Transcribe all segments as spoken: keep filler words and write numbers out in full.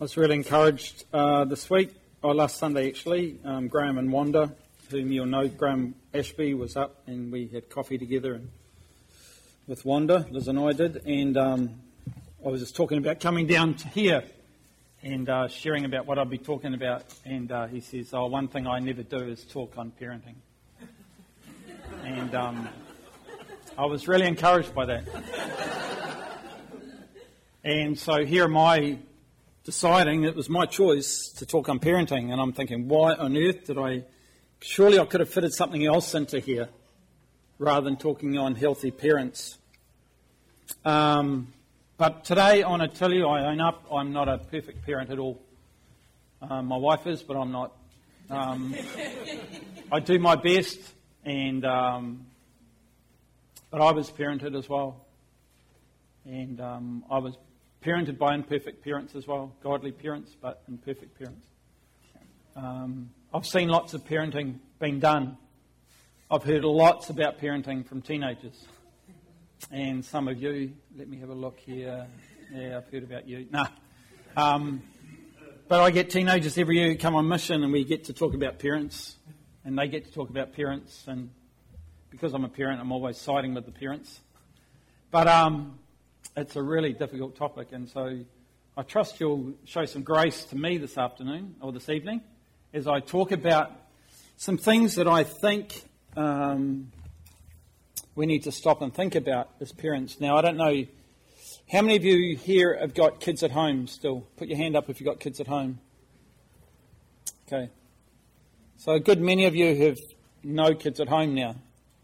was really encouraged uh, this week, or last Sunday actually. Um, Graham and Wanda, whom you'll know, Graham Ashby was up and we had coffee together and with Wanda, Liz and I did, and um, I was just talking about coming down to here and uh, sharing about what I'd be talking about, and uh, he says, oh, one thing I never do is talk on parenting. And um, I was really encouraged by that. And so here am I deciding it was my choice to talk on parenting, and I'm thinking, why on earth did I... Surely I could have fitted something else into here rather than talking on healthy parents. Um, but today I want to tell you, I own up, I'm not a perfect parent at all. Um, my wife is, but I'm not. Um, I do my best, and um, but I was parented as well. And um, I was parented by imperfect parents as well, godly parents, but imperfect parents. Um, I've seen lots of parenting being done. I've heard lots about parenting from teenagers. And some of you, let me have a look here. Yeah, I've heard about you. No. Um, but I get teenagers every year who come on mission and we get to talk about parents. And they get to talk about parents. And because I'm a parent, I'm always siding with the parents. But um, it's a really difficult topic. And so I trust you'll show some grace to me this afternoon or this evening as I talk about some things that I think um, we need to stop and think about as parents. Now, I don't know, how many of you here have got kids at home still? Put your hand up if you've got kids at home. Okay. So a good many of you have no kids at home now.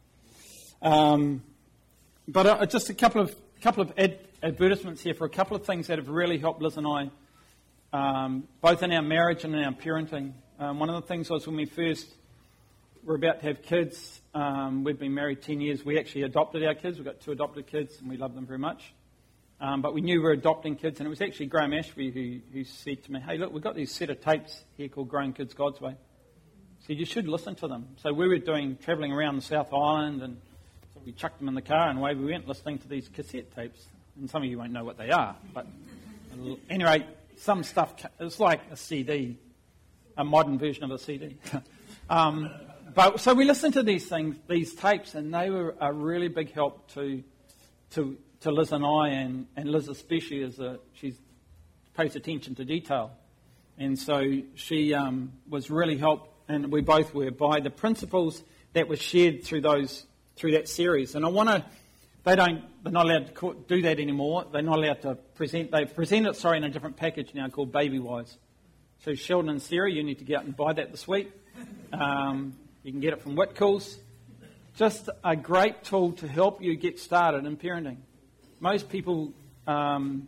Um, but uh, just a couple of couple of ad- advertisements here for a couple of things that have really helped Liz and I, um, both in our marriage and in our parenting. Um, one of the things was when we first were about to have kids, um, we've been married ten years, we actually adopted our kids. We've got two adopted kids and we love them very much. Um, but we knew we were adopting kids, and it was actually Graham Ashby who, who said to me, hey, look, we've got these set of tapes here called Growing Kids God's Way. So you should listen to them. So we were doing, travelling around the South Island, and so we chucked them in the car and away we went listening to these cassette tapes. And some of you won't know what they are. But anyway, some stuff, it's like a C D. A modern version of a C D. um, but so we listened to these things, these tapes, and they were a really big help to to to Liz and I, and, and Liz especially, as a she pays attention to detail, and so she um, was really helped, and we both were, by the principles that were shared through those through that series. And I want to. They don't. They're not allowed to do that anymore. They're not allowed to present. They present it, sorry, in a different package now called Baby Wise. So Sheldon and Sarah, you need to get out and buy that this week. Um, you can get it from Whitcoulls. Just a great tool to help you get started in parenting. Most people, um,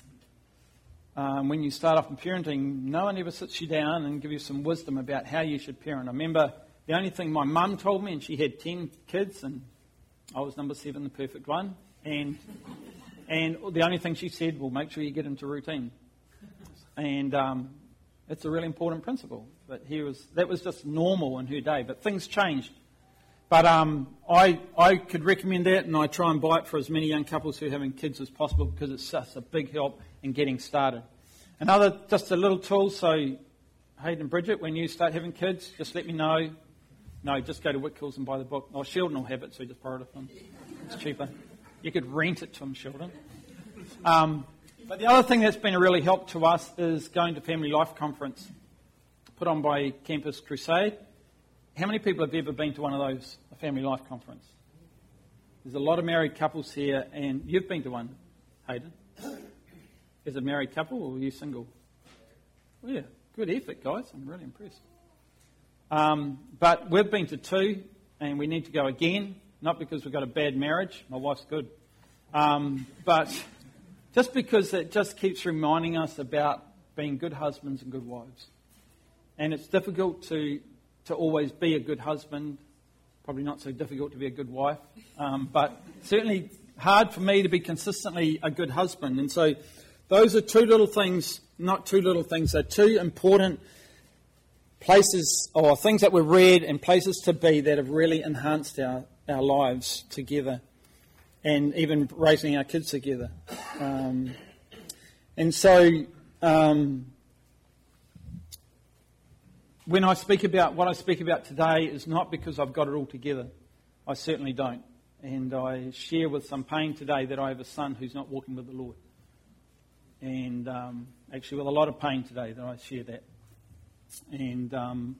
um, when you start off in parenting, no one ever sits you down and give you some wisdom about how you should parent. I remember the only thing my mum told me, and she had ten kids, and I was number seven, the perfect one. And and the only thing she said, well, make sure you get into routine. And um, it's a really important principle. But he was that was just normal in her day. But things changed. But um, I I could recommend that, and I try and buy it for as many young couples who are having kids as possible, because it's such a big help in getting started. Another, just a little tool. So, Hayden and Bridget, when you start having kids, just let me know. No, just go to Whitcoulls and buy the book. Oh, Sheldon will have it, so just borrow it from him. It's cheaper. You could rent it to him, Sheldon. Um, but the other thing that's been a really help to us is going to Family Life Conference, put on by Campus Crusade. How many people have ever been to one of those, a Family Life Conference? There's a lot of married couples here, and you've been to one, Hayden. As a married couple, or are you single? Well, yeah, good effort, guys. I'm really impressed. Um, but we've been to two, and we need to go again, not because we've got a bad marriage. My wife's good. Um, but just because it just keeps reminding us about being good husbands and good wives. And it's difficult to, to always be a good husband, probably not so difficult to be a good wife, um, but certainly hard for me to be consistently a good husband. And so those are two little things, not two little things, they're two important places or things that we've read and places to be that have really enhanced our, our lives together, and even raising our kids together. Um, and so um, when I speak about what I speak about today is not because I've got it all together. I certainly don't. And I share with some pain today that I have a son who's not walking with the Lord. And um, actually with a lot of pain today that I share that. And um,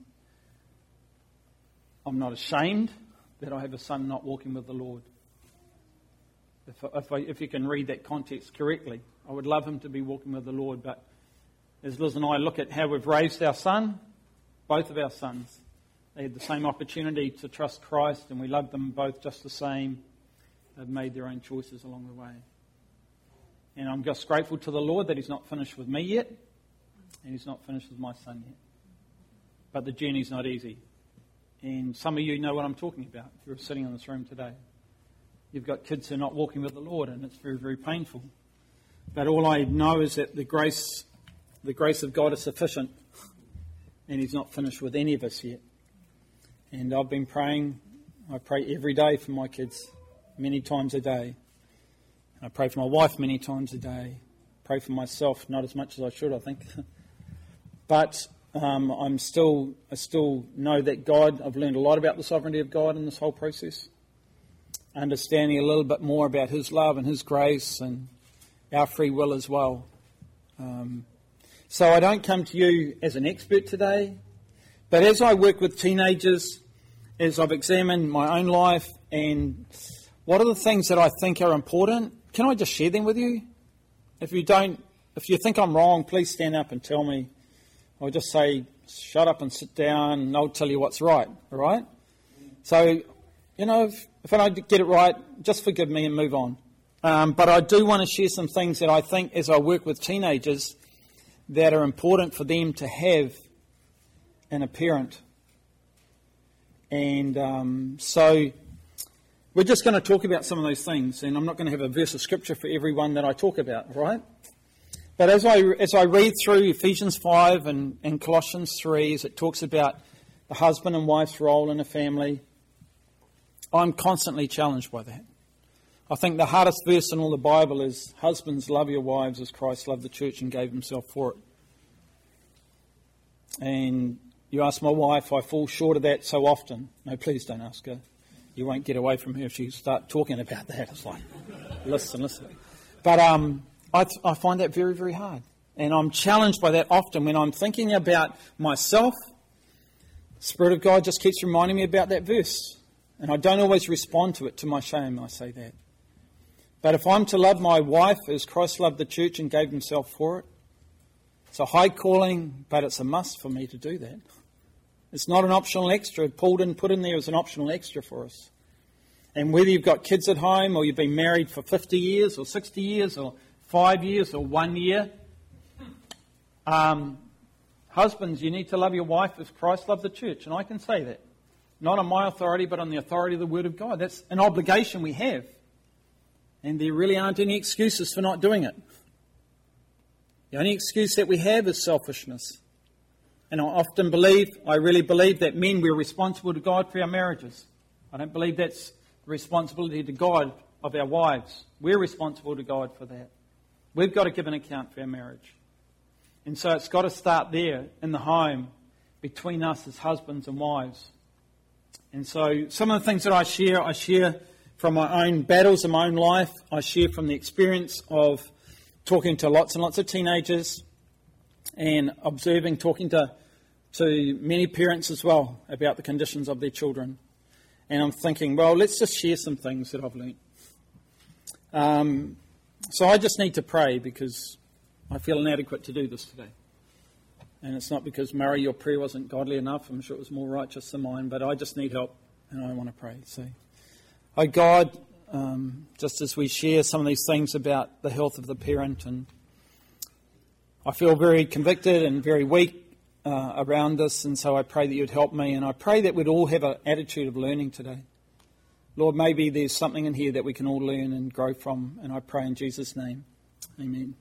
I'm not ashamed that I have a son not walking with the Lord. If, if, I, if you can read that context correctly, I would love him to be walking with the Lord. But as Liz and I look at how we've raised our son, both of our sons, they had the same opportunity to trust Christ, and we loved them both just the same. They've made their own choices along the way. And I'm just grateful to the Lord that he's not finished with me yet, and he's not finished with my son yet. But the journey's not easy. And some of you know what I'm talking about if you're sitting in this room today. You've got kids who are not walking with the Lord, and it's very, very painful. But all I know is that the grace, the grace of God is sufficient, and he's not finished with any of us yet. And I've been praying, I pray every day for my kids, many times a day. I pray for my wife many times a day. I pray for myself, not as much as I should, I think. But um, I'm still, I still know that God, I've learned a lot about the sovereignty of God in this whole process. Understanding a little bit more about his love and his grace and our free will as well. Um, so I don't come to you as an expert today, but as I work with teenagers, as I've examined my own life and what are the things that I think are important, can I just share them with you? If you don't, if you think I'm wrong, please stand up and tell me. I'll just say, shut up and sit down, and I'll tell you what's right, all right? So, you know, if, if I don't get it right, just forgive me and move on. Um, but I do want to share some things that I think, as I work with teenagers, that are important for them to have in a parent. And um, so we're just going to talk about some of those things, and I'm not going to have a verse of scripture for every one that I talk about, right? But as I as I read through Ephesians five and, and Colossians three, as it talks about the husband and wife's role in a family, I'm constantly challenged by that. I think the hardest verse in all the Bible is, husbands, love your wives as Christ loved the church and gave himself for it. And you ask my wife, I fall short of that so often. No, please don't ask her. You won't get away from her if you start talking about that. It's like, listen, listen. But um, I, I find that very, very hard. And I'm challenged by that often when I'm thinking about myself. The Spirit of God just keeps reminding me about that verse. And I don't always respond to it, to my shame, I say that. But if I'm to love my wife as Christ loved the church and gave himself for it, it's a high calling, but it's a must for me to do that. It's not an optional extra. Paul didn't put in there as an optional extra for us. And whether you've got kids at home or you've been married for fifty years or sixty years or five years or one year, um, husbands, you need to love your wife as Christ loved the church. And I can say that. Not on my authority, but on the authority of the Word of God. That's an obligation we have. And there really aren't any excuses for not doing it. The only excuse that we have is selfishness. And I often believe, I really believe that men, we're responsible to God for our marriages. I don't believe that's the responsibility to God of our wives. We're responsible to God for that. We've got to give an account for our marriage. And so it's got to start there in the home between us as husbands and wives. And so some of the things that I share, I share from my own battles in my own life. I share from the experience of talking to lots and lots of teenagers and observing, talking to, to many parents as well about the conditions of their children. And I'm thinking, well, let's just share some things that I've learnt. Um, so I just need to pray because I feel inadequate to do this today. And it's not because, Murray, your prayer wasn't godly enough. I'm sure it was more righteous than mine, but I just need help and I want to pray. So, oh God, um, just as we share some of these things about the health of the parent, and I feel very convicted and very weak uh, around this, and so I pray that you'd help me, and I pray that we'd all have an attitude of learning today. Lord, maybe there's something in here that we can all learn and grow from, and I pray in Jesus' name. Amen.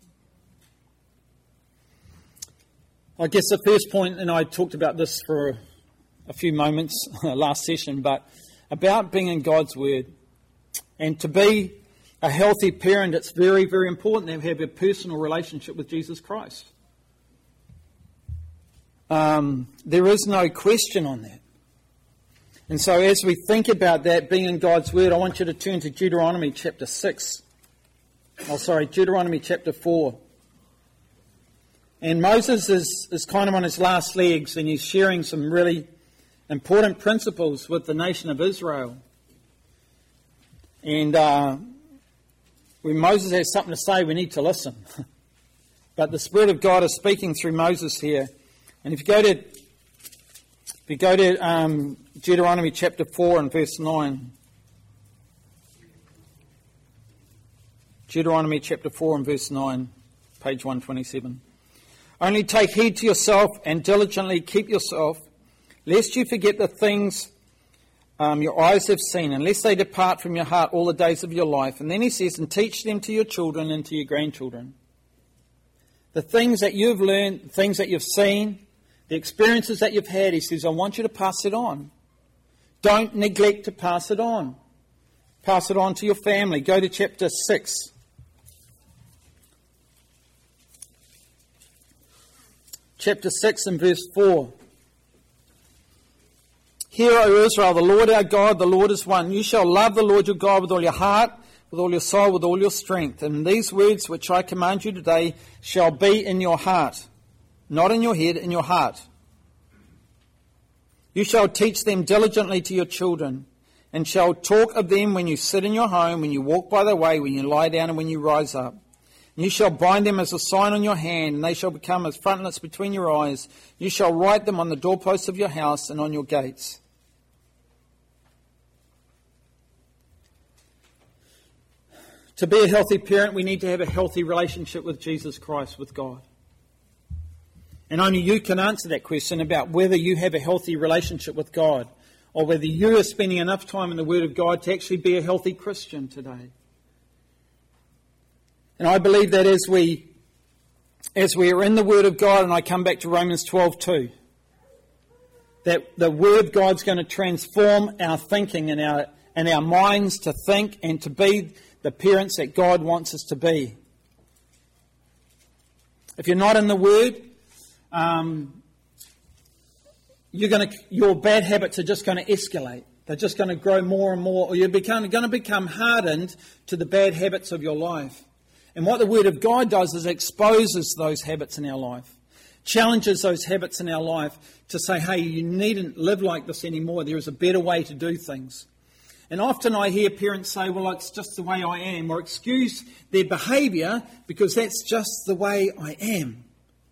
I guess the first point, and I talked about this for a few moments last session, but about being in God's Word. And to be a healthy parent, it's very, very important to have a personal relationship with Jesus Christ. Um, there is no question on that. And so as we think about that being in God's Word, I want you to turn to Deuteronomy chapter six. Oh, sorry, Deuteronomy chapter four. And Moses is, is kind of on his last legs, and he's sharing some really important principles with the nation of Israel. And uh, when Moses has something to say, we need to listen. But the Spirit of God is speaking through Moses here. And if you go to, if you go to um, Deuteronomy chapter four and verse nine. Deuteronomy chapter four and verse nine, page one twenty-seven. Only take heed to yourself and diligently keep yourself, lest you forget the things um, your eyes have seen, unless they depart from your heart all the days of your life. And then he says, and teach them to your children and to your grandchildren. The things that you've learned, the things that you've seen, the experiences that you've had, he says, I want you to pass it on. Don't neglect to pass it on. Pass it on to your family. Go to chapter six. Chapter six and verse four. Hear, O Israel, the Lord our God, the Lord is one. You shall love the Lord your God with all your heart, with all your soul, with all your strength. And these words which I command you today shall be in your heart. Not in your head, in your heart. You shall teach them diligently to your children, and shall talk of them when you sit in your home, when you walk by the way, when you lie down, and when you rise up. And you shall bind them as a sign on your hand, and they shall become as frontlets between your eyes. You shall write them on the doorposts of your house and on your gates. To be a healthy parent, we need to have a healthy relationship with Jesus Christ, with God. And only you can answer that question about whether you have a healthy relationship with God, or whether you are spending enough time in the Word of God to actually be a healthy Christian today. And I believe that as we as we are in the Word of God, and I come back to Romans twelve two, that the Word of God's going to transform our thinking and our and our minds to think and to be the parents that God wants us to be. If you're not in the Word, um, you're going to your bad habits are just going to escalate. They're just going to grow more and more, or you're become, going to become hardened to the bad habits of your life. And what the Word of God does is exposes those habits in our life, challenges those habits in our life to say, hey, you needn't live like this anymore. There is a better way to do things. And often I hear parents say, well, it's just the way I am, or excuse their behaviour because that's just the way I am.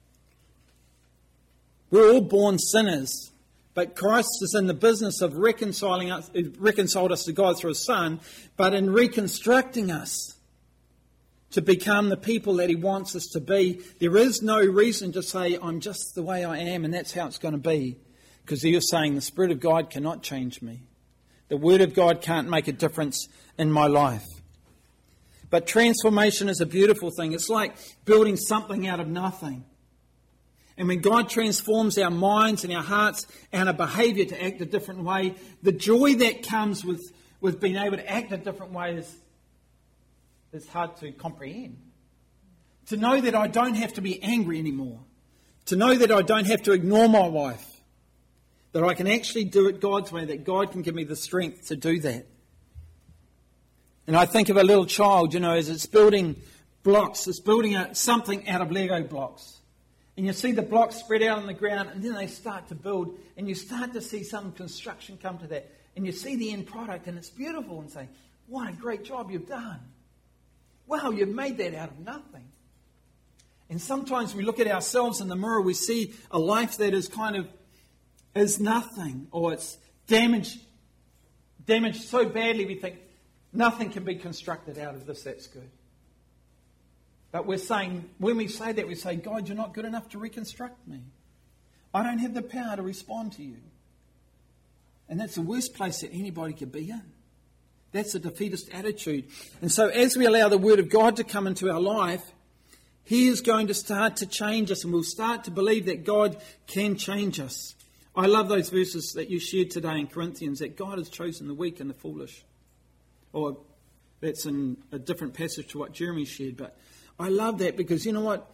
We're all born sinners, but Christ is in the business of reconciling us, reconciled us to God through His Son, but in reconstructing us to become the people that He wants us to be. There is no reason to say, I'm just the way I am and that's how it's going to be. Because you're saying the Spirit of God cannot change me. The Word of God can't make a difference in my life. But transformation is a beautiful thing. It's like building something out of nothing. And when God transforms our minds and our hearts and our behaviour to act a different way, the joy that comes with, with being able to act a different way is It's hard to comprehend. To know that I don't have to be angry anymore. To know that I don't have to ignore my wife. That I can actually do it God's way. That God can give me the strength to do that. And I think of a little child, you know, as it's building blocks. It's building a, something out of Lego blocks. And you see the blocks spread out on the ground, and then they start to build. And you start to see some construction come to that. And you see the end product, and it's beautiful. And say, what a great job you've done. Wow, you've made that out of nothing. And sometimes we look at ourselves in the mirror, we see a life that is kind of, is nothing, or it's damaged, damaged so badly we think nothing can be constructed out of this, that's good. But we're saying, when we say that, we say, God, you're not good enough to reconstruct me. I don't have the power to respond to you. And that's the worst place that anybody could be in. That's a defeatist attitude. And so as we allow the Word of God to come into our life, He is going to start to change us, and we'll start to believe that God can change us. I love those verses that you shared today in Corinthians, that God has chosen the weak and the foolish. Or that's in a different passage to what Jeremy shared, but I love that because you know what?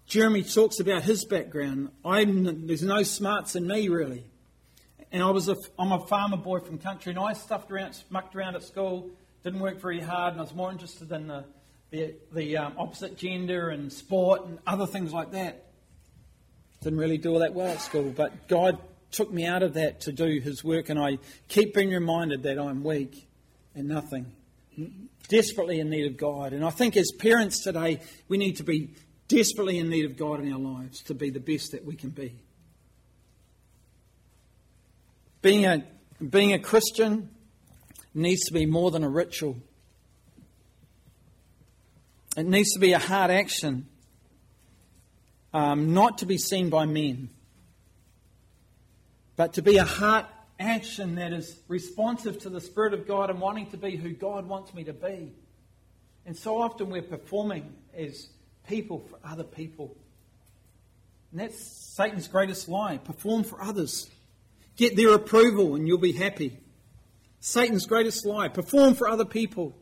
Jeremy talks about his background. I'm, there's no smarts in me, really. And I was a, I'm a farmer boy from country, and I stuffed around, mucked around at school, didn't work very hard, and I was more interested in the, the, the um, opposite gender and sport and other things like that. Didn't really do all that well at school, but God took me out of that to do his work, and I keep being reminded that I'm weak and nothing, desperately in need of God. And I think as parents today, we need to be desperately in need of God in our lives to be the best that we can be. Being a, being a Christian needs to be more than a ritual. It needs to be a hard action, um, not to be seen by men, but to be a heart action that is responsive to the Spirit of God and wanting to be who God wants me to be. And so often we're performing as people for other people. And that's Satan's greatest lie. Perform for others. Get their approval and you'll be happy. Satan's greatest lie. Perform for other people.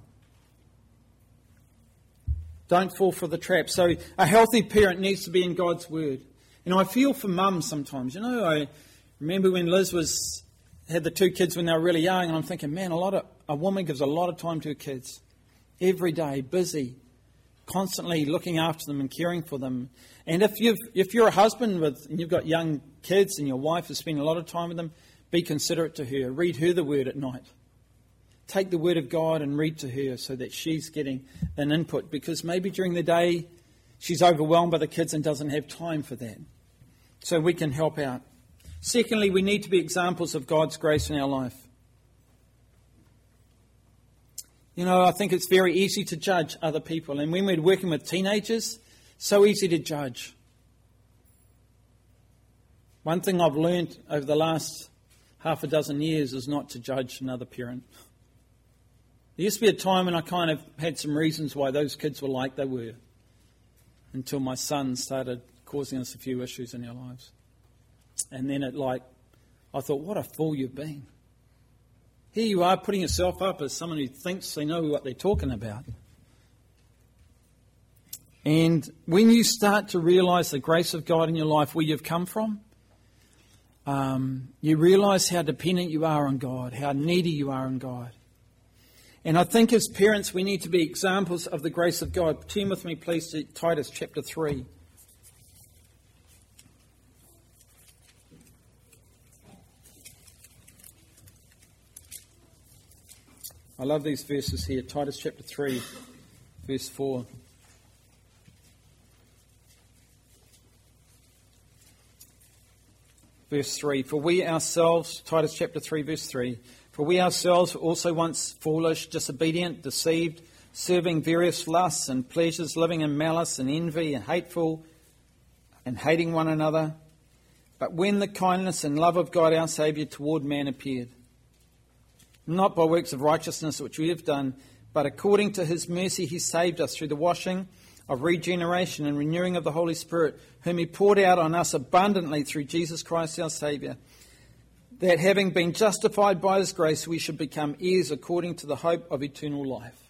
Don't fall for the trap. So a healthy parent needs to be in God's Word. And I feel for mums sometimes. You know, I remember when Liz was had the two kids when they were really young, and I'm thinking, man, a lot of a woman gives a lot of time to her kids. Every day, busy, constantly looking after them and caring for them. And if you've if you're a husband with and you've got young kids and your wife is spending a lot of time with them, be considerate to her. Read her the Word at night. Take the Word of God and read to her so that she's getting an input, because maybe during the day she's overwhelmed by the kids and doesn't have time for that. So we can help out. Secondly, we need to be examples of God's grace in our life. You know, I think it's very easy to judge other people. And when we're working with teenagers, so easy to judge. One thing I've learned over the last half a dozen years is not to judge another parent. There used to be a time when I kind of had some reasons why those kids were like they were, until my son started causing us a few issues in our lives. And then it like, I thought, what a fool you've been. Here you are putting yourself up as someone who thinks they know what they're talking about. And when you start to realise the grace of God in your life, where you've come from, um, you realise how dependent you are on God, how needy you are on God. And I think as parents, we need to be examples of the grace of God. Turn with me, please, to Titus chapter three. I love these verses here. Titus chapter three, verse four. Verse three. For we ourselves, Titus chapter three, verse three. For we ourselves were also once foolish, disobedient, deceived, serving various lusts and pleasures, living in malice and envy and hateful and hating one another. But when the kindness and love of God our Saviour toward man appeared, not by works of righteousness which we have done, but according to his mercy he saved us through the washing of regeneration and renewing of the Holy Spirit, whom he poured out on us abundantly through Jesus Christ our Saviour, that having been justified by his grace, we should become heirs according to the hope of eternal life.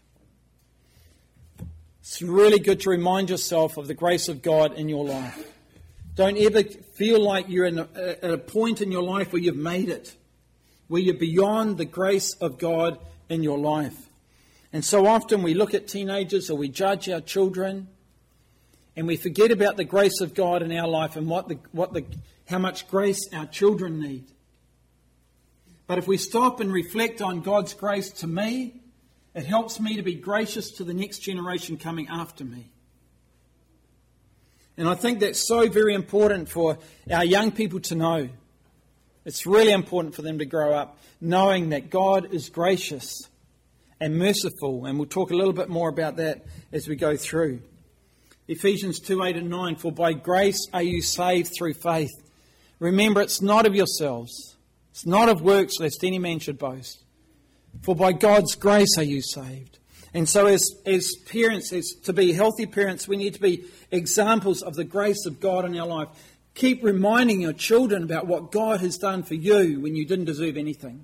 It's really good to remind yourself of the grace of God in your life. Don't ever feel like you're in a, at a point in your life where you've made it, where you're beyond the grace of God in your life. And so often we look at teenagers or we judge our children and we forget about the grace of God in our life and what the, what the, how much grace our children need. But if we stop and reflect on God's grace to me, it helps me to be gracious to the next generation coming after me. And I think that's so very important for our young people to know. It's really important for them to grow up knowing that God is gracious and merciful. And we'll talk a little bit more about that as we go through. Ephesians two, eight and nine. For by grace are you saved through faith. Remember, it's not of yourselves. It's not of works, lest any man should boast. For by God's grace are you saved. And so as, as parents, as to be healthy parents, we need to be examples of the grace of God in our life. Keep reminding your children about what God has done for you when you didn't deserve anything.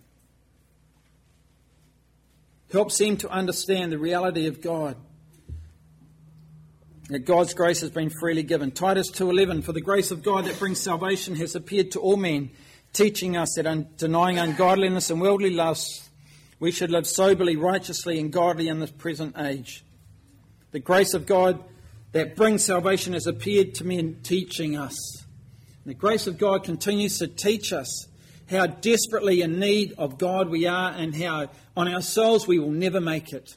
Helps them to understand the reality of God. that God's grace has been freely given. Titus two eleven, for the grace of God that brings salvation has appeared to all men, teaching us that un- denying ungodliness and worldly lusts, we should live soberly, righteously and godly in this present age. The grace of God that brings salvation has appeared to men, teaching us. And the grace of God continues to teach us how desperately in need of God we are and how on ourselves we will never make it.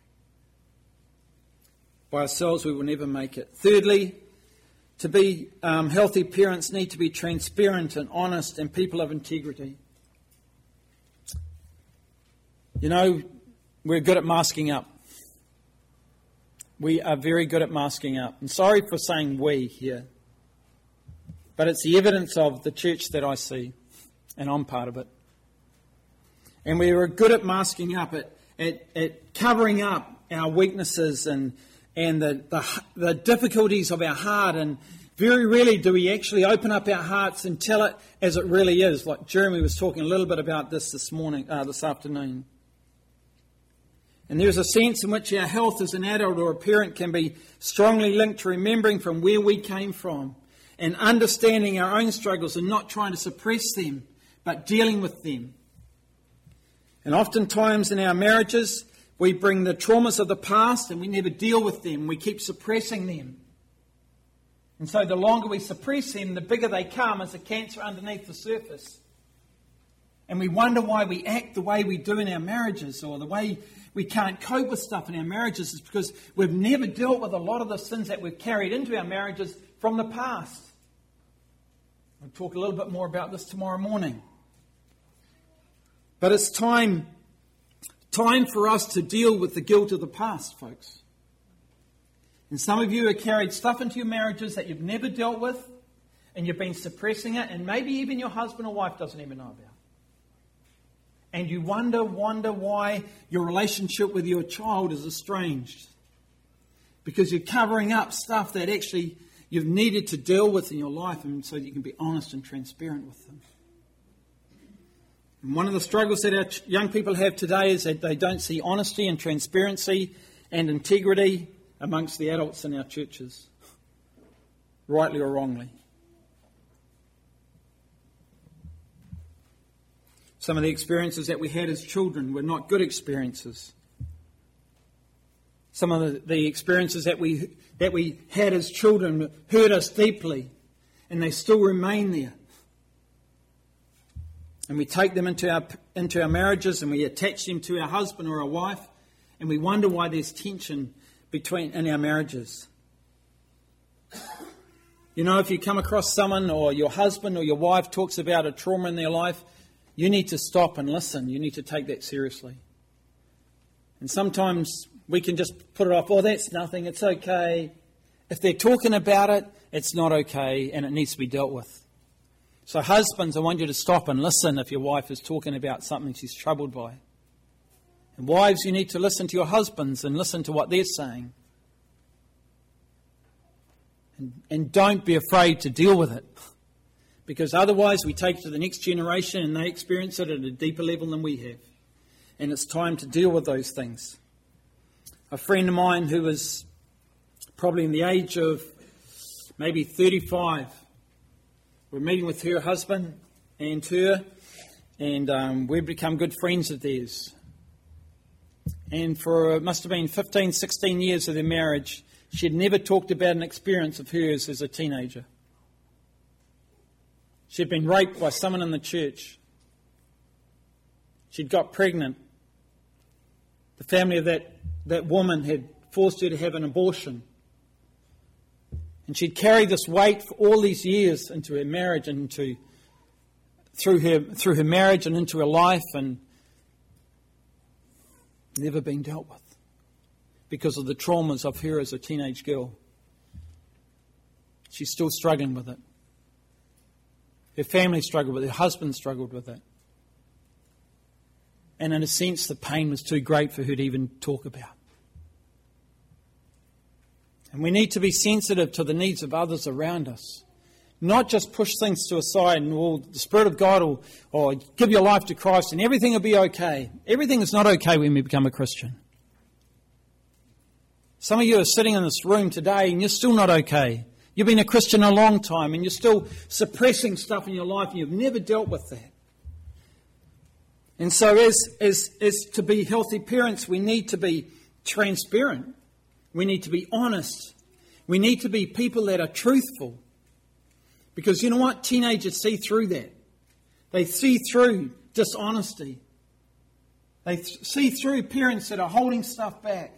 By ourselves we will never make it. Thirdly, to be um, healthy parents need to be transparent and honest and people of integrity. You know, we're good at masking up. We are very good at masking up. I'm sorry for saying we here, but it's the evidence of the church that I see, and I'm part of it. And we are good at masking up, at, at, at covering up our weaknesses and and the, the the difficulties of our heart, and very rarely do we actually open up our hearts and tell it as it really is, like Jeremy was talking a little bit about this this morning, uh, this afternoon. And there's a sense in which our health as an adult or a parent can be strongly linked to remembering from where we came from and understanding our own struggles and not trying to suppress them, but dealing with them. And oftentimes in our marriages, we bring the traumas of the past and we never deal with them. We keep suppressing them. And so the longer we suppress them, the bigger they come as a cancer underneath the surface. And we wonder why we act the way we do in our marriages, or the way we can't cope with stuff in our marriages, is because we've never dealt with a lot of the sins that we've carried into our marriages from the past. We'll talk a little bit more about this tomorrow morning. But it's time Time for us to deal with the guilt of the past, folks. And some of you have carried stuff into your marriages that you've never dealt with, and you've been suppressing it, and maybe even your husband or wife doesn't even know about. And you wonder, wonder why your relationship with your child is estranged. Because you're covering up stuff that actually you've needed to deal with in your life, and so you can be honest and transparent with them. And one of the struggles that our young people have today is that they don't see honesty and transparency and integrity amongst the adults in our churches, rightly or wrongly. Some of the experiences that we had as children were not good experiences. Some of the, the experiences that we that we had as children hurt us deeply, and they still remain there. And we take them into our into our marriages, and we attach them to our husband or our wife, and we wonder why there's tension between in our marriages. You know, if you come across someone, or your husband or your wife talks about a trauma in their life, you need to stop and listen. You need to take that seriously. And sometimes we can just put it off. Oh, that's nothing. It's okay. If they're talking about it, it's not okay, and it needs to be dealt with. So husbands, I want you to stop and listen if your wife is talking about something she's troubled by. And wives, you need to listen to your husbands and listen to what they're saying. And, and don't be afraid to deal with it. Because otherwise we take it to the next generation and they experience it at a deeper level than we have. And it's time to deal with those things. A friend of mine who was probably in the age of maybe thirty-five, we're meeting with her husband and her, and um, we've become good friends of theirs. And for, it must have been fifteen, sixteen years of their marriage, she had never talked about an experience of hers as a teenager. She'd been raped by someone in the church. She'd got pregnant. The family of that, that woman had forced her to have an abortion. And she'd carried this weight for all these years into her marriage and into through her through her marriage and into her life, and never been dealt with because of the traumas of her as a teenage girl. She's still struggling with it. Her family struggled with it. Her husband struggled with it. And in a sense, the pain was too great for her to even talk about. And we need to be sensitive to the needs of others around us. Not just push things to a side and well, the Spirit of God will or give your life to Christ and everything will be okay. Everything is not okay when we become a Christian. Some of you are sitting in this room today and you're still not okay. You've been a Christian a long time and you're still suppressing stuff in your life and you've never dealt with that. And so as, as, as to be healthy parents, we need to be transparent. We need to be honest. We need to be people that are truthful. Because you know what? Teenagers see through that. They see through dishonesty. They th- see through parents that are holding stuff back.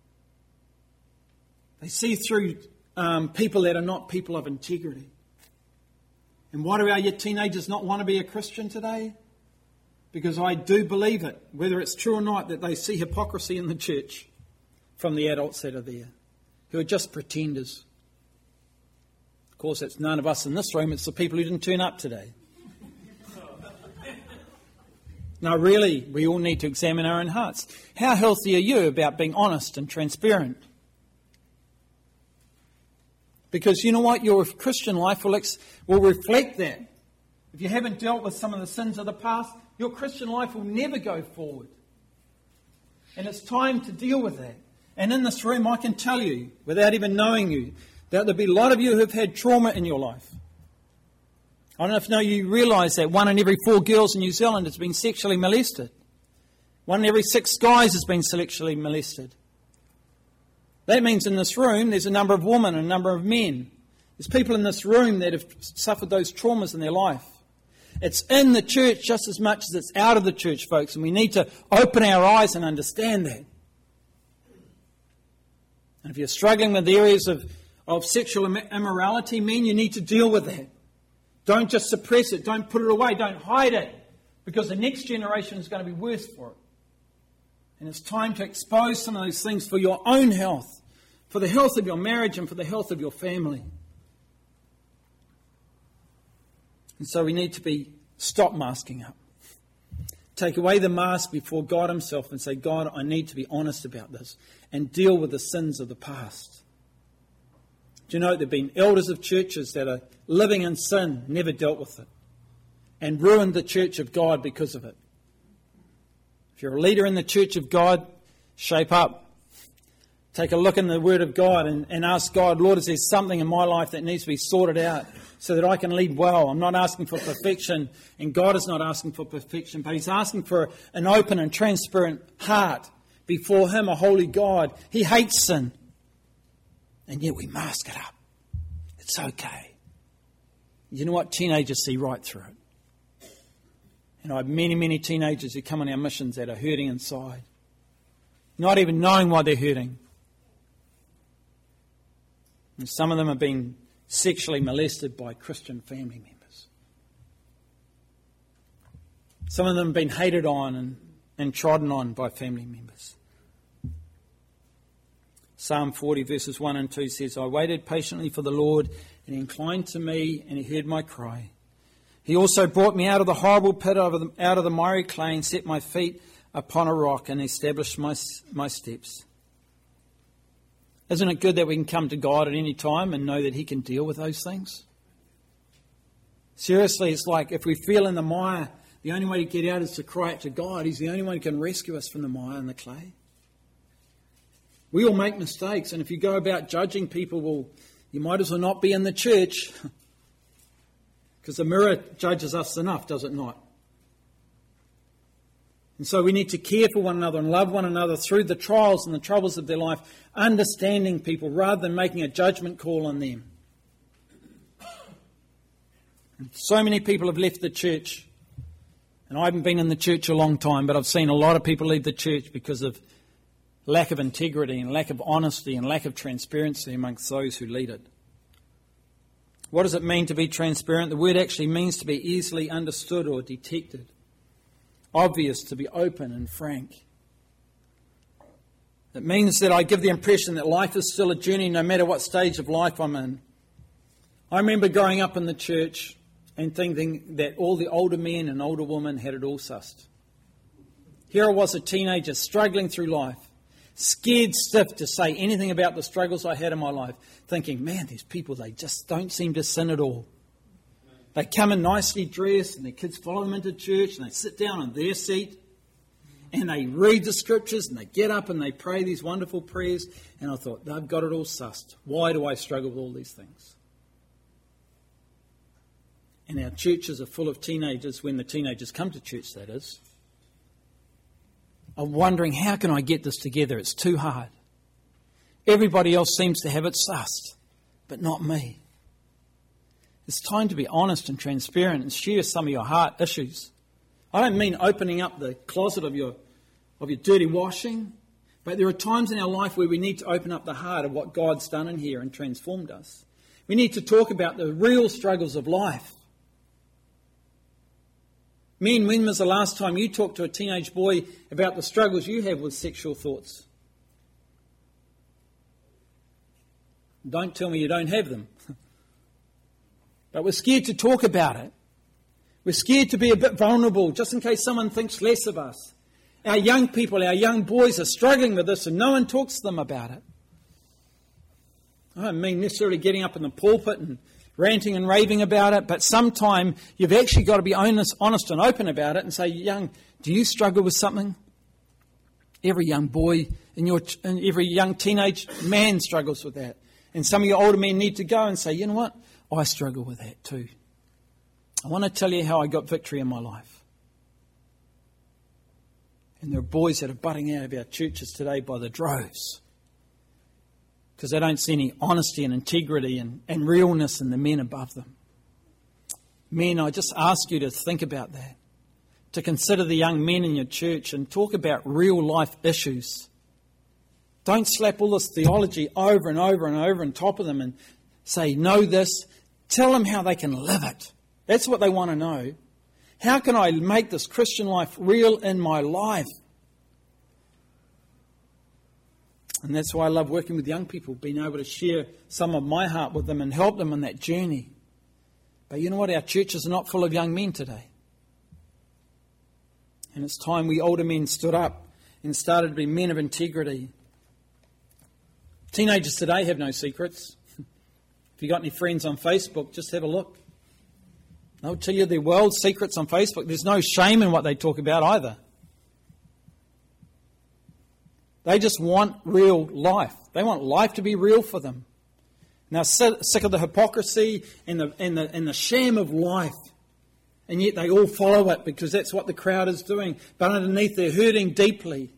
They see through um, people that are not people of integrity. And why do our teenagers not want to be a Christian today? Because I do believe it, whether it's true or not, that they see hypocrisy in the church from the adults that are there, who are just pretenders. Of course, it's none of us in this room, it's the people who didn't turn up today. Now, really, we all need to examine our own hearts. How healthy are you about being honest and transparent? Because you know what? Your Christian life will, ex- will reflect that. If you haven't dealt with some of the sins of the past, your Christian life will never go forward. And it's time to deal with that. And in this room, I can tell you, without even knowing you, that there'll be a lot of you who have had trauma in your life. I don't know if now you realise that one in every four girls in New Zealand has been sexually molested. One in every six guys has been sexually molested. That means in this room there's a number of women and a number of men. There's people in this room that have suffered those traumas in their life. It's in the church just as much as it's out of the church, folks, and we need to open our eyes and understand that. And if you're struggling with areas of, of sexual immorality, men, you need to deal with that. Don't just suppress it. Don't put it away. Don't hide it. Because the next generation is going to be worse for it. And it's time to expose some of those things for your own health, for the health of your marriage and for the health of your family. And so we need to be stop masking up. Take away the mask before God himself and say, God, I need to be honest about this and deal with the sins of the past. Do you know there have been elders of churches that are living in sin, never dealt with it, and ruined the church of God because of it? If you're a leader in the church of God, shape up. Take a look in the Word of God and, and ask God, Lord, is there something in my life that needs to be sorted out so that I can lead well? I'm not asking for perfection, and God is not asking for perfection, but he's asking for an open and transparent heart before him, a holy God. He hates sin, and yet we mask it up. It's okay. You know what? Teenagers see right through it. And I have many, many teenagers who come on our missions that are hurting inside, not even knowing why they're hurting. And some of them have been sexually molested by Christian family members. Some of them have been hated on and, and trodden on by family members. Psalm forty verses one and two says, I waited patiently for the Lord, and he inclined to me, and he heard my cry. He also brought me out of the horrible pit, out of the, out of the miry clay, and set my feet upon a rock, and established my, my steps. Isn't it good that we can come to God at any time and know that he can deal with those things? Seriously, it's like if we feel in the mire, the only way to get out is to cry out to God. He's the only one who can rescue us from the mire and the clay. We all make mistakes, and if you go about judging people, well, you might as well not be in the church. Because the mirror judges us enough, does it not? And so we need to care for one another and love one another through the trials and the troubles of their life, understanding people rather than making a judgment call on them. And so many people have left the church, and I haven't been in the church a long time, but I've seen a lot of people leave the church because of lack of integrity and lack of honesty and lack of transparency amongst those who lead it. What does it mean to be transparent? The word actually means to be easily understood or detected. Obvious, to be open and frank. It means that I give the impression that life is still a journey no matter what stage of life I'm in. I remember growing up in the church and thinking that all the older men and older women had it all sussed. Here I was, a teenager struggling through life, scared stiff to say anything about the struggles I had in my life, thinking, man, these people, they just don't seem to sin at all. They come in nicely dressed and their kids follow them into church and they sit down on their seat. and they read the scriptures and they get up and they pray these wonderful prayers. And I thought, they've got it all sussed. Why do I struggle with all these things? And our churches are full of teenagers, when the teenagers come to church, that is, are wondering, how can I get this together? It's too hard. Everybody else seems to have it sussed, but not me. It's time to be honest and transparent and share some of your heart issues. I don't mean opening up the closet of your of your dirty washing, but there are times in our life where we need to open up the heart of what God's done in here and transformed us. We need to talk about the real struggles of life. Men, when was the last time you talked to a teenage boy about the struggles you have with sexual thoughts? Don't tell me you don't have them. But we're scared to talk about it. We're scared to be a bit vulnerable, just in case someone thinks less of us. Our young people, our young boys are struggling with this and no one talks to them about it. I don't mean necessarily getting up in the pulpit and ranting and raving about it, but sometime you've actually got to be honest, honest and open about it and say, young, do you struggle with something? Every young boy and your and every young teenage man struggles with that. And some of your older men need to go and say, you know what? I struggle with that too. I want to tell you how I got victory in my life. And there are boys that are butting out of our churches today by the droves, because they don't see any honesty and integrity and, and realness in the men above them. Men, I just ask you to think about that, to consider the young men in your church and talk about real life issues. Don't slap all this theology over and over and over on top of them and say, know this. Tell them how they can live it. That's what they want to know. How can I make this Christian life real in my life? And that's why I love working with young people, being able to share some of my heart with them and help them on that journey. But you know what? Our churches are not full of young men today. And it's time we older men stood up and started to be men of integrity. Teenagers today have no secrets. If you've got any friends on Facebook, just have a look. They'll tell you their world secrets on Facebook. There's no shame in what they talk about either. They just want real life. They want life to be real for them. Now, sick of the hypocrisy and the, and the, and the sham of life. And yet they all follow it because that's what the crowd is doing. But underneath, they're hurting deeply.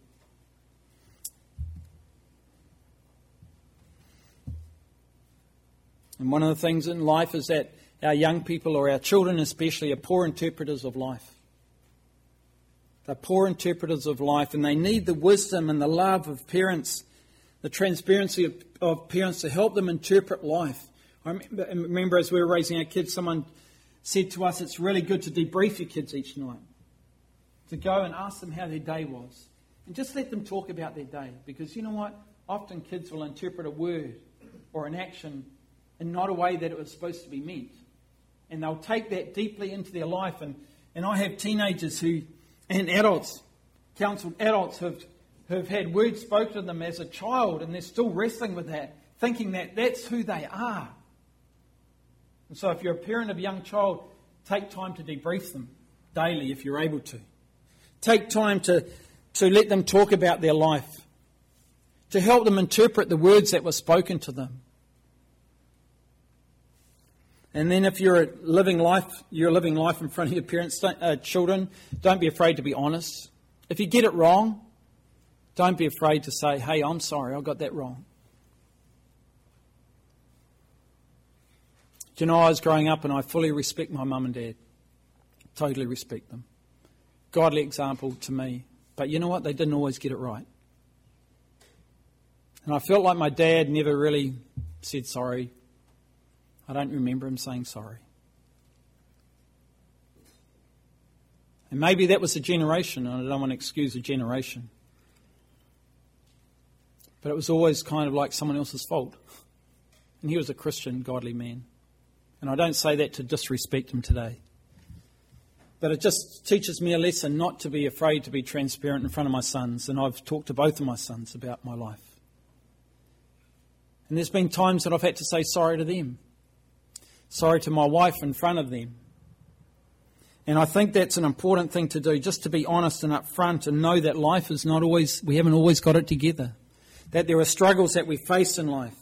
And one of the things in life is that our young people, or our children especially, are poor interpreters of life. They're poor interpreters of life, and they need the wisdom and the love of parents, the transparency of, of parents to help them interpret life. I remember, I remember as we were raising our kids, someone said to us, it's really good to debrief your kids each night. To go and ask them how their day was. And just let them talk about their day. Because you know what? Often kids will interpret a word or an action in not a way that it was supposed to be meant. And they'll take that deeply into their life. And, and I have teenagers who, and adults, counseled adults who've, who've had words spoken to them as a child, and they're still wrestling with that, thinking that that's who they are. And so if you're a parent of a young child, take time to debrief them daily if you're able to. Take time to, to let them talk about their life, to help them interpret the words that were spoken to them. And then if you're living life, you're living life in front of your parents, don't, uh, children, don't be afraid to be honest. If you get it wrong, don't be afraid to say, hey, I'm sorry, I got that wrong. Do you know, I was growing up and I fully respect my mum and dad. Totally respect them. Godly example to me. But you know what? They didn't always get it right. And I felt like my dad never really said sorry. I don't remember him saying sorry. And maybe that was a generation, and I don't want to excuse a generation. But it was always kind of like someone else's fault. And he was a Christian, godly man. And I don't say that to disrespect him today. But it just teaches me a lesson not to be afraid to be transparent in front of my sons. And I've talked to both of my sons about my life. And there's been times that I've had to say sorry to them. Sorry to my wife in front of them. And I think that's an important thing to do, just to be honest and upfront and know that life is not always, we haven't always got it together. That there are struggles that we face in life.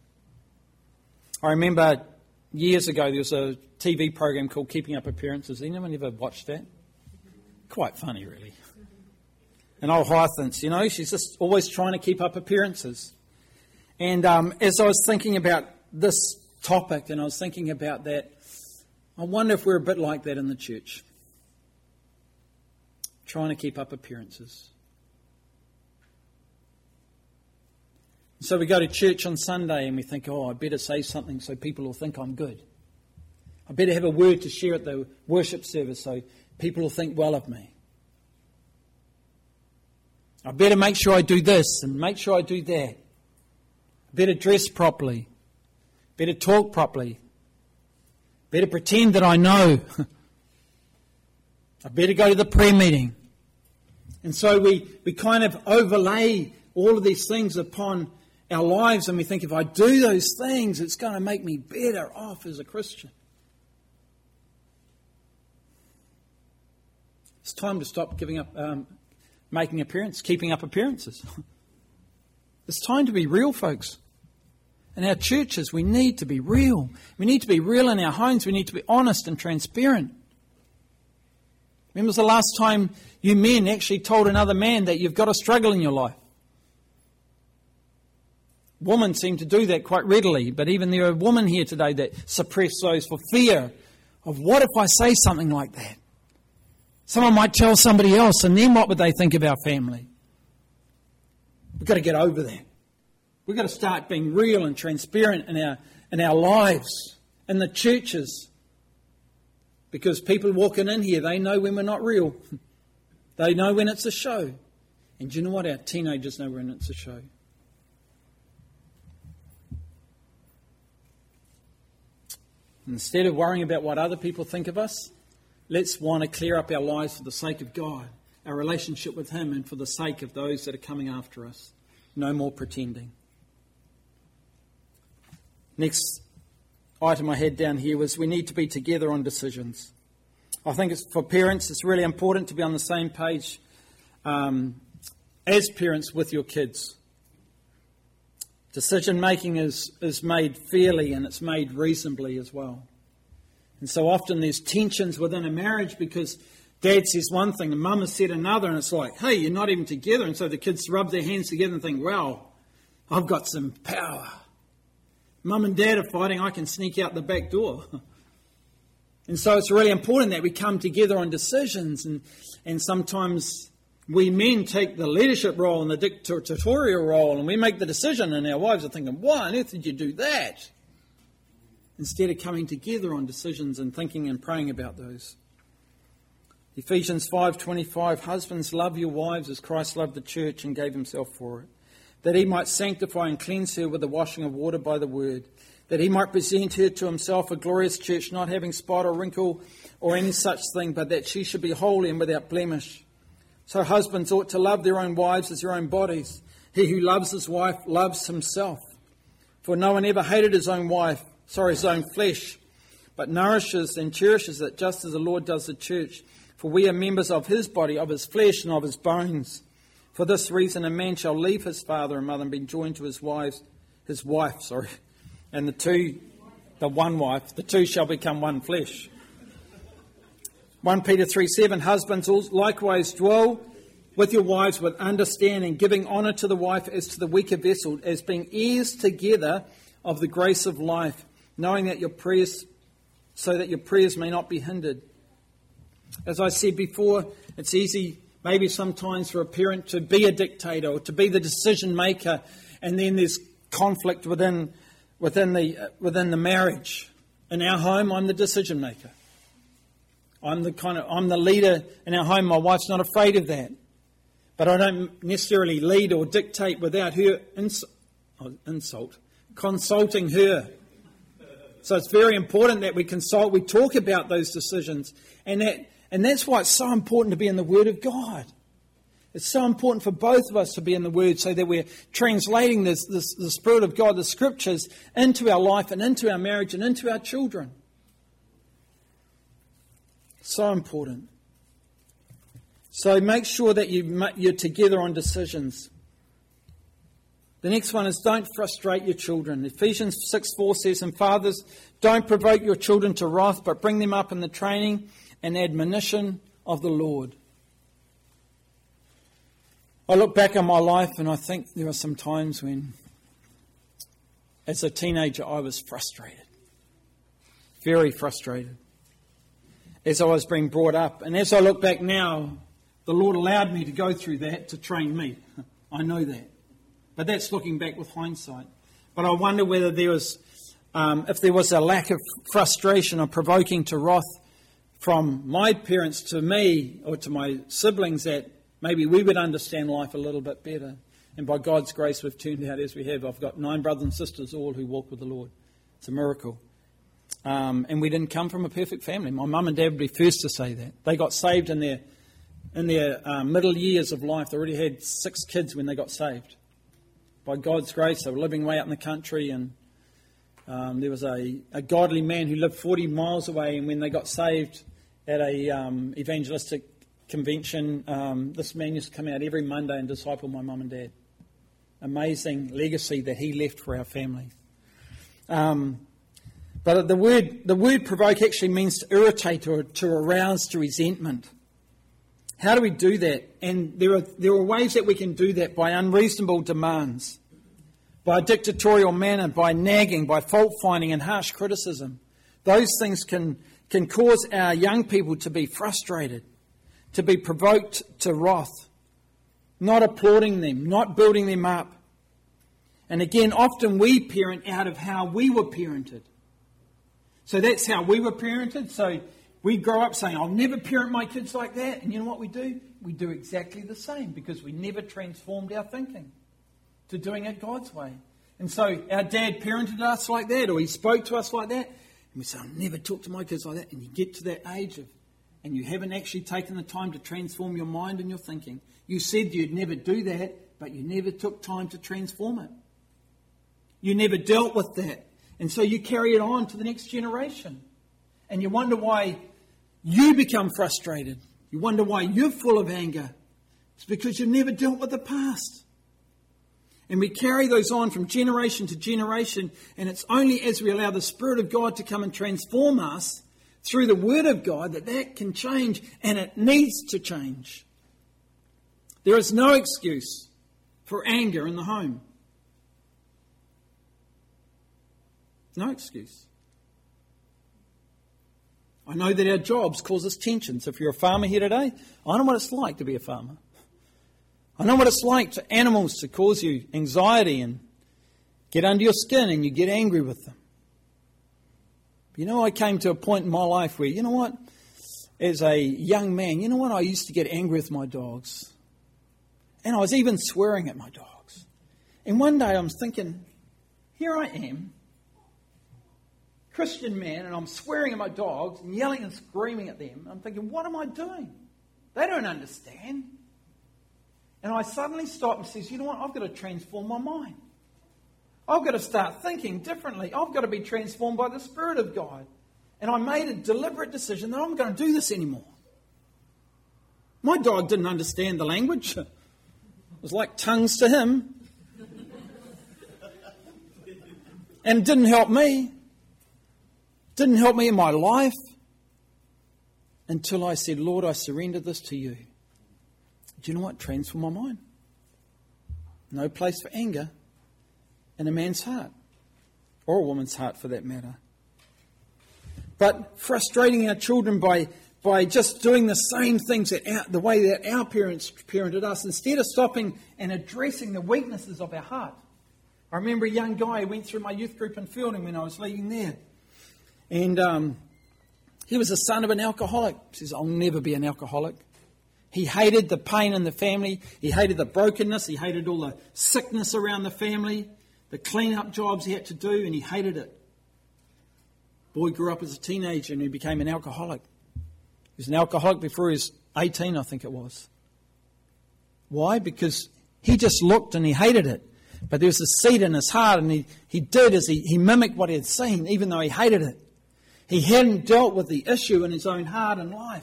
I remember years ago there was a T V program called Keeping Up Appearances. Anyone ever watched that? Quite funny, really. And old Hyacinth, you know, she's just always trying to keep up appearances. And um, as I was thinking about this topic and I was thinking about that, I wonder if we're a bit like that in the church. Trying to keep up appearances. So we go to church on Sunday and we think, oh, I better say something so people will think I'm good. I better have a word to share at the worship service so people will think well of me. I better make sure I do this and make sure I do that. I better dress properly. Better talk properly. Better pretend that I know. I better go to the prayer meeting. And so we, we kind of overlay all of these things upon our lives and we think if I do those things, it's going to make me better off as a Christian. It's time to stop giving up, um, making appearances, keeping up appearances. It's time to be real, folks. In our churches, we need to be real. We need to be real in our homes. We need to be honest and transparent. When was the last time you men actually told another man that you've got a struggle in your life? Women seem to do that quite readily, but even there are women here today that suppress those for fear of what if I say something like that? Someone might tell somebody else, and then what would they think of our family? We've got to get over that. We've got to start being real and transparent in our in our lives, in the churches. Because people walking in here, they know when we're not real. They know when it's a show. And do you know what? Our teenagers know when it's a show. Instead of worrying about what other people think of us, let's want to clear up our lives for the sake of God, our relationship with Him, and for the sake of those that are coming after us. No more pretending. Next item I had down here was we need to be together on decisions. I think it's, for parents, it's really important to be on the same page um, as parents with your kids. Decision making is, is made fairly and it's made reasonably as well. And so often there's tensions within a marriage because dad says one thing and mum has said another, and it's like, hey, you're not even together. And so the kids rub their hands together and think, wow, I've got some power. Mum and dad are fighting, I can sneak out the back door. And so it's really important that we come together on decisions, and, and sometimes we men take the leadership role and the dictatorial role and we make the decision, and our wives are thinking, why on earth did you do that? Instead of coming together on decisions and thinking and praying about those. Ephesians five twenty-five, husbands, love your wives as Christ loved the church and gave himself for it, that he might sanctify and cleanse her with the washing of water by the word, that he might present her to himself a glorious church, not having spot or wrinkle or any such thing, but that she should be holy and without blemish. So husbands ought to love their own wives as their own bodies. He who loves his wife loves himself. For no one ever hated his own wife, sorry, his own flesh, but nourishes and cherishes it, just as the Lord does the church. For we are members of his body, of his flesh and of his bones. For this reason a man shall leave his father and mother and be joined to his wives, his wife, sorry, and the two, the one wife, the two shall become one flesh. First Peter three seven, husbands likewise dwell with your wives with understanding, giving honour to the wife as to the weaker vessel, as being heirs together of the grace of life, knowing that your prayers, so that your prayers may not be hindered. As I said before, it's easy maybe sometimes for a parent to be a dictator or to be the decision maker, and then there's conflict within within the uh, within the marriage. In our home, I'm the decision maker. I'm the kind of I'm the leader in our home. My wife's not afraid of that, but I don't necessarily lead or dictate without her ins- oh, insult consulting her. So it's very important that we consult, we talk about those decisions, and that and that's why it's so important to be in the Word of God. It's so important for both of us to be in the Word, so that we're translating this, this the Spirit of God, the Scriptures, into our life and into our marriage and into our children. So important. So make sure that you, you're together on decisions. The next one is don't frustrate your children. Ephesians six four says, and fathers, don't provoke your children to wrath, but bring them up in the training and admonition of the Lord. I look back on my life and I think there were some times when, as a teenager, I was frustrated. Very frustrated. As I was being brought up. And as I look back now, the Lord allowed me to go through that to train me. I know that. But that's looking back with hindsight. But I wonder whether there was, um, if there was a lack of frustration or provoking to wrath from my parents to me or to my siblings, that maybe we would understand life a little bit better. And by God's grace, we've turned out as we have. I've got nine brothers and sisters, all who walk with the Lord. It's a miracle. Um, and we didn't come from a perfect family. My mum and dad would be first to say that. They got saved in their in their uh, middle years of life. They already had six kids when they got saved. By God's grace, they were living way out in the country, and um, there was a, a godly man who lived forty miles away, and when they got saved at a um, evangelistic convention, um, this man used to come out every Monday and disciple my mum and dad. Amazing legacy that he left for our family. Um, but the word the word provoke actually means to irritate or to arouse to resentment. How do we do that? And there are there are ways that we can do that: by unreasonable demands, by a dictatorial manner, by nagging, by fault finding and harsh criticism. Those things can can cause our young people to be frustrated, to be provoked to wrath, not applauding them, not building them up. And again, often we parent out of how we were parented. So that's how we were parented. So we grow up saying, I'll never parent my kids like that. And you know what we do? We do exactly the same, because we never transformed our thinking to doing it God's way. And so our dad parented us like that, or he spoke to us like that. And we say, I'll never talk to my kids like that. And you get to that age of, and you haven't actually taken the time to transform your mind and your thinking. You said you'd never do that, but you never took time to transform it. You never dealt with that. And so you carry it on to the next generation. And you wonder why you become frustrated. You wonder why you're full of anger. It's because you've never dealt with the past. And we carry those on from generation to generation. And it's only as we allow the Spirit of God to come and transform us through the Word of God that that can change. And it needs to change. There is no excuse for anger in the home. No excuse. I know that our jobs cause us tension. So if you're a farmer here today, I know what it's like to be a farmer. I know what it's like to animals to cause you anxiety and get under your skin and you get angry with them. But you know, I came to a point in my life where, you know what, as a young man, you know what, I used to get angry with my dogs. And I was even swearing at my dogs. And one day I was thinking, here I am, Christian man, and I'm swearing at my dogs and yelling and screaming at them. I'm thinking, what am I doing? They don't understand. And I suddenly stop and says, you know what? I've got to transform my mind. I've got to start thinking differently. I've got to be transformed by the Spirit of God. And I made a deliberate decision that I'm going to do this anymore. My dog didn't understand the language. It was like tongues to him. And it didn't help me. Didn't help me in my life until I said, Lord, I surrender this to you. Do you know what? Transform my mind. No place for anger in a man's heart, or a woman's heart for that matter. But frustrating our children by, by just doing the same things that our, the way that our parents parented us, instead of stopping and addressing the weaknesses of our heart. I remember a young guy who went through my youth group in Fielding when I was leading there. And um, he was the son of an alcoholic. He says, I'll never be an alcoholic. He hated the pain in the family. He hated the brokenness. He hated all the sickness around the family, the clean-up jobs he had to do, and he hated it. Boy grew up as a teenager and he became an alcoholic. He was an alcoholic before he was eighteen, I think it was. Why? Because he just looked and he hated it. But there was a seed in his heart, and he, he did as he, he mimicked what he had seen, even though he hated it. He hadn't dealt with the issue in his own heart and life.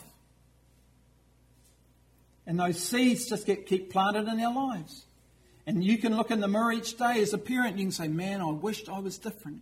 And those seeds just get keep planted in our lives. And you can look in the mirror each day as a parent and you can say, man, I wished I was different.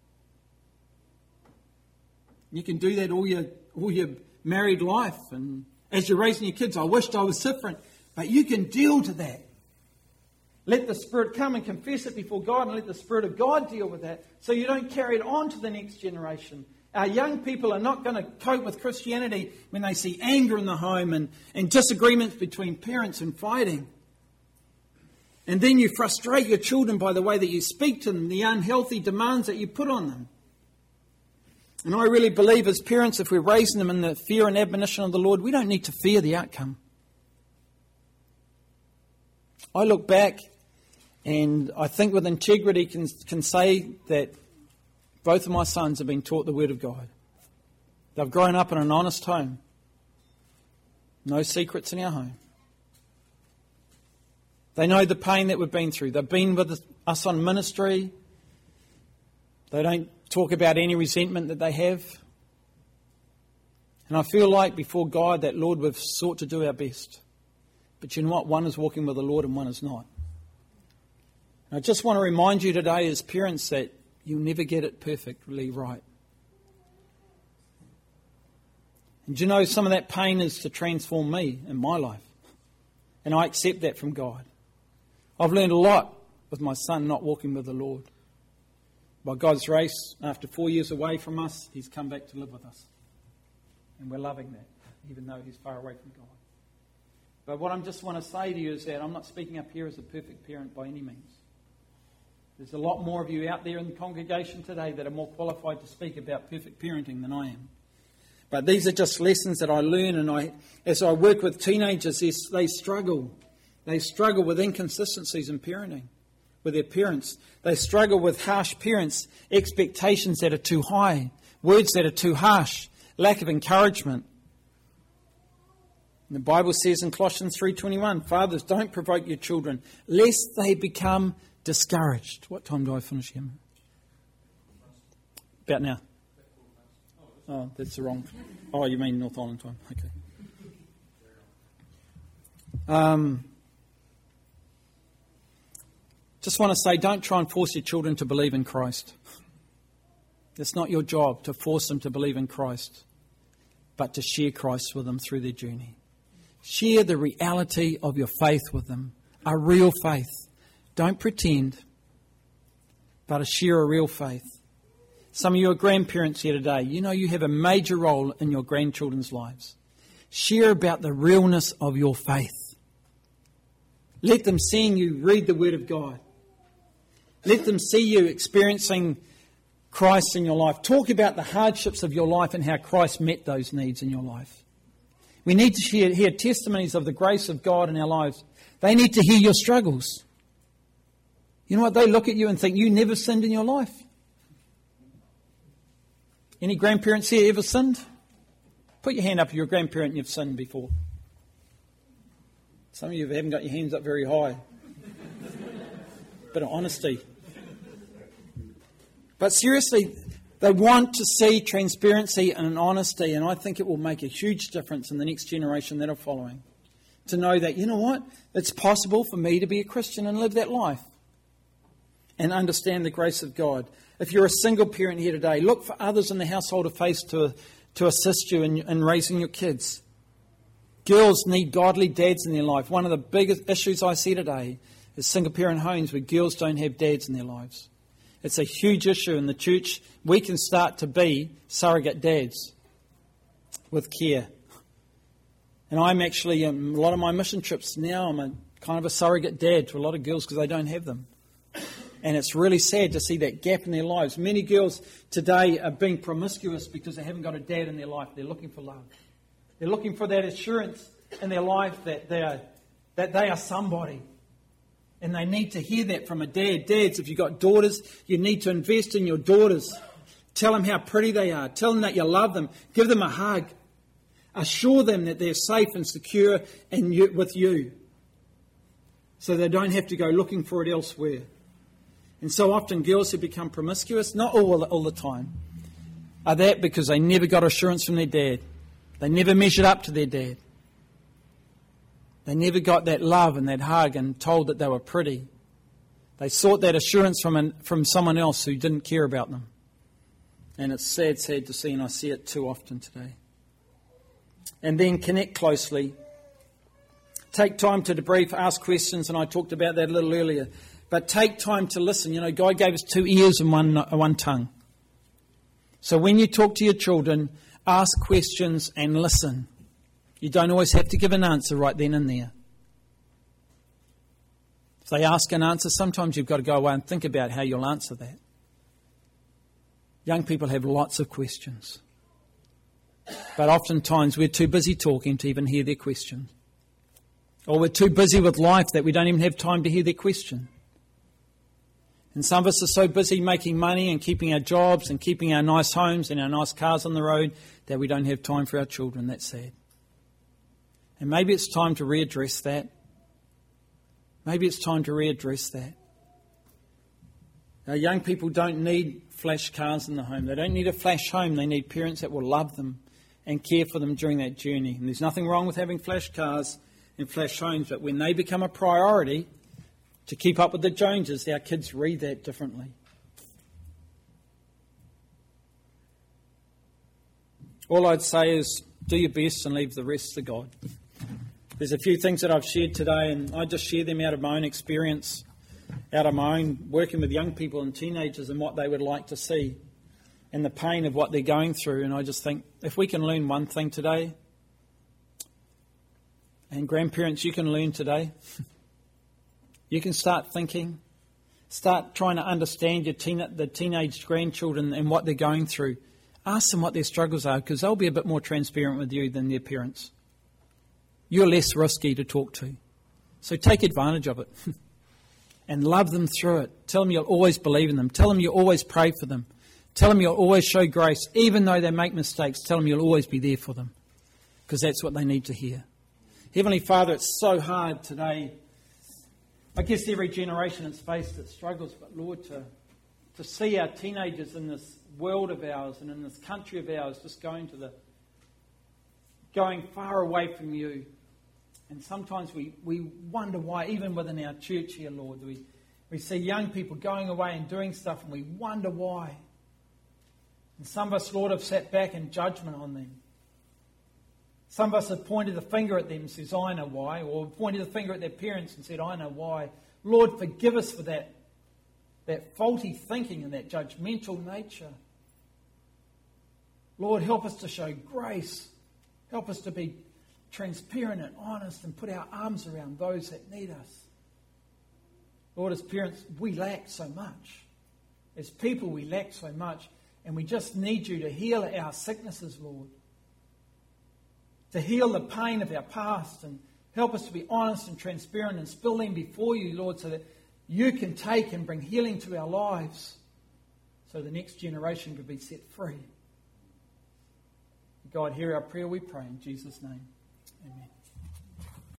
You can do that all your, all your married life. And as you're raising your kids, I wished I was different. But you can deal to that. Let the Spirit come and confess it before God and let the Spirit of God deal with that so you don't carry it on to the next generation. Our young people are not going to cope with Christianity when they see anger in the home and, and disagreements between parents and fighting. And then you frustrate your children by the way that you speak to them, the unhealthy demands that you put on them. And I really believe as parents, if we're raising them in the fear and admonition of the Lord, we don't need to fear the outcome. I look back and I think with integrity can, can say that both of my sons have been taught the Word of God. They've grown up in an honest home. No secrets in our home. They know the pain that we've been through. They've been with us on ministry. They don't talk about any resentment that they have. And I feel like before God that, Lord, we've sought to do our best. But you know what? One is walking with the Lord and one is not. And I just want to remind you today as parents that you'll never get it perfectly right. And you know, some of that pain is to transform me in my life. And I accept that from God. I've learned a lot with my son not walking with the Lord. By God's grace, after four years away from us, he's come back to live with us. And we're loving that, even though he's far away from God. But what I just want to say to you is that I'm not speaking up here as a perfect parent by any means. There's a lot more of you out there in the congregation today that are more qualified to speak about perfect parenting than I am. But these are just lessons that I learn, and I, as I work with teenagers, they struggle. They struggle with inconsistencies in parenting with their parents. They struggle with harsh parents, expectations that are too high, words that are too harsh, lack of encouragement. And the Bible says in Colossians three twenty-one, fathers, don't provoke your children, lest they become discouraged. What time do I finish here? About now. Oh, that's the wrong. Oh, you mean North Island time? Okay. Um, just want to say, don't try and force your children to believe in Christ. It's not your job to force them to believe in Christ, but to share Christ with them through their journey. Share the reality of your faith with them, a real faith. Don't pretend, but share a real faith. Some of you are grandparents here today. You know you have a major role in your grandchildren's lives. Share about the realness of your faith. Let them see you read the Word of God. Let them see you experiencing Christ in your life. Talk about the hardships of your life and how Christ met those needs in your life. We need to hear, hear testimonies of the grace of God in our lives. They need to hear your struggles. You know what? They look at you and think you never sinned in your life. Any grandparents here ever sinned? Put your hand up if you're a grandparent and you've sinned before. Some of you haven't got your hands up very high. Bit of honesty. But seriously, they want to see transparency and honesty, and I think it will make a huge difference in the next generation that are following. To know that, you know what? It's possible for me to be a Christian and live that life. And understand the grace of God. If you're a single parent here today, look for others in the household of faith to, to assist you in, in raising your kids. Girls need godly dads in their life. One of the biggest issues I see today is single parent homes where girls don't have dads in their lives. It's a huge issue in the church. We can start to be surrogate dads with care. And I'm actually, um, a lot of my mission trips now, I'm a kind of a surrogate dad to a lot of girls because they don't have them. And it's really sad to see that gap in their lives. Many girls today are being promiscuous because they haven't got a dad in their life. They're looking for love. They're looking for that assurance in their life that they are, that they are somebody. And they need to hear that from a dad. Dads, if you've got daughters, you need to invest in your daughters. Tell them how pretty they are. Tell them that you love them. Give them a hug. Assure them that they're safe and secure and you, with you. So they don't have to go looking for it elsewhere. And so often girls who become promiscuous, not all, all the time, are that because they never got assurance from their dad. They never measured up to their dad. They never got that love and that hug and told that they were pretty. They sought that assurance from an, from someone else who didn't care about them. And it's sad, sad to see, and I see it too often today. And then connect closely. Take time to debrief, ask questions, and I talked about that a little earlier. But take time to listen. You know, God gave us two ears and one, one tongue. So when you talk to your children, ask questions and listen. You don't always have to give an answer right then and there. If they ask an answer, sometimes you've got to go away and think about how you'll answer that. Young people have lots of questions. But oftentimes we're too busy talking to even hear their questions. Or we're too busy with life that we don't even have time to hear their question. And some of us are so busy making money and keeping our jobs and keeping our nice homes and our nice cars on the road that we don't have time for our children. That's sad. And maybe it's time to readdress that. Maybe it's time to readdress that. Now, young people don't need flash cars in the home. They don't need a flash home. They need parents that will love them and care for them during that journey. And there's nothing wrong with having flash cars and flash homes, but when they become a priority to keep up with the Joneses, our kids read that differently. All I'd say is do your best and leave the rest to God. There's a few things that I've shared today, and I just share them out of my own experience, out of my own working with young people and teenagers and what they would like to see and the pain of what they're going through. And I just think if we can learn one thing today, and grandparents, you can learn today. You can start thinking, start trying to understand your teen, the teenage grandchildren and what they're going through. Ask them what their struggles are, because they'll be a bit more transparent with you than their parents. You're less risky to talk to. So take advantage of it and love them through it. Tell them you'll always believe in them. Tell them you'll always pray for them. Tell them you'll always show grace. Even though they make mistakes, tell them you'll always be there for them, because that's what they need to hear. Heavenly Father, it's so hard today. I guess every generation has faced its struggles, but Lord, to, to see our teenagers in this world of ours and in this country of ours just going to the, going far away from you. And sometimes we, we wonder why, even within our church here, Lord, we, we see young people going away and doing stuff and we wonder why. And some of us, Lord, have sat back in judgment on them. Some of us have pointed the finger at them and says, I know why. Or pointed the finger at their parents and said, I know why. Lord, forgive us for that, that faulty thinking and that judgmental nature. Lord, help us to show grace. Help us to be transparent and honest and put our arms around those that need us. Lord, as parents, we lack so much. As people, we lack so much. And we just need you to heal our sicknesses, Lord. To heal the pain of our past and help us to be honest and transparent and spill them before you, Lord, so that you can take and bring healing to our lives so the next generation could be set free. God, hear our prayer, we pray in Jesus' name. Amen.